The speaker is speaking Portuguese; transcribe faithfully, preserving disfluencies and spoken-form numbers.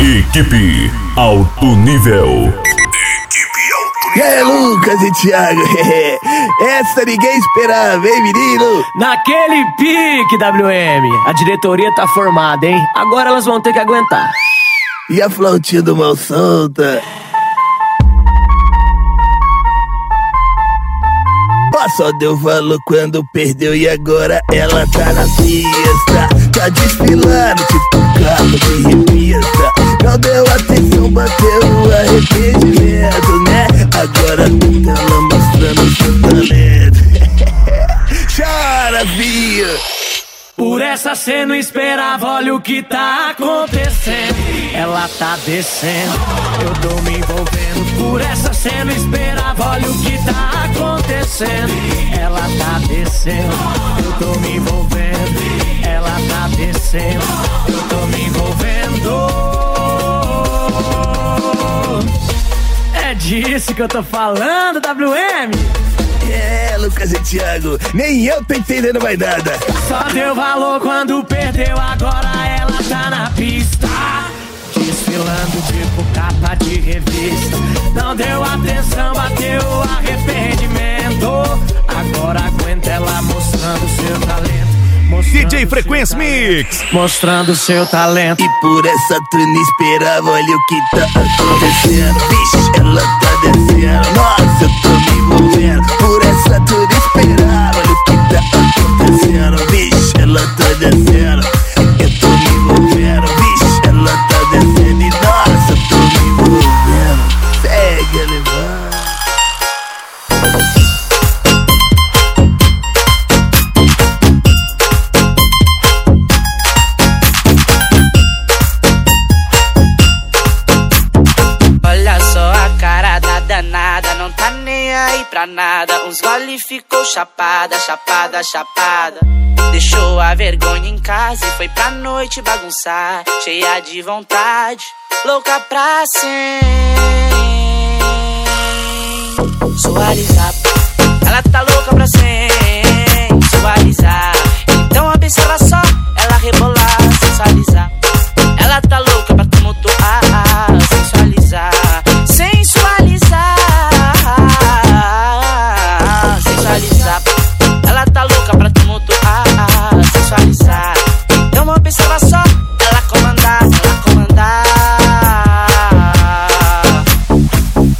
Equipe Alto Nível. E aí, Lucas e Thiago? Essa ninguém esperava, hein, menino? Naquele pique, W M. A diretoria tá formada, hein? Agora elas vão ter que aguentar. E a flautinha do mal solta? Ó, só deu valor quando perdeu e agora ela tá na pista. Tá desfilando tipo carro de revista. Não deu atenção, bateu o arrependimento, né? Agora tá ela mostrando seu talento. Chora, filho. Por essa cê não esperava, olha o que tá acontecendo. Ela tá descendo, eu tô me envolvendo. Por essa cê não esperava, olha o que tá acontecendo. Ela tá descendo, eu tô me envolvendo. Ela tá descendo, eu tô me envolvendo. É disso que eu tô falando, W M. É, Lucas e Thiago, nem eu tô entendendo mais nada. Só deu valor quando perdeu, agora ela tá na pista. Desfilando tipo capa de revista. Não deu atenção, bateu o arrependimento. Agora aguenta ela mostrando seu talento. D J Frequência Mix. Mostrando seu talento. E por essa tu não esperava, olha o que tá acontecendo. Vixe, ela tá descendo, nossa, eu tô me envolvendo. Por essa tu não esperava, olha o que tá acontecendo. Vixe, ela tá descendo, eu tô me envolvendo. Vixe, ela tá descendo e nossa, eu tô me envolvendo. Segue a levar. Não tá nem aí pra nada. Uns gole ficou chapada, chapada, chapada. Deixou a vergonha em casa e foi pra noite bagunçar. Cheia de vontade, louca pra sensualizar. Ela tá louca pra sensualizar.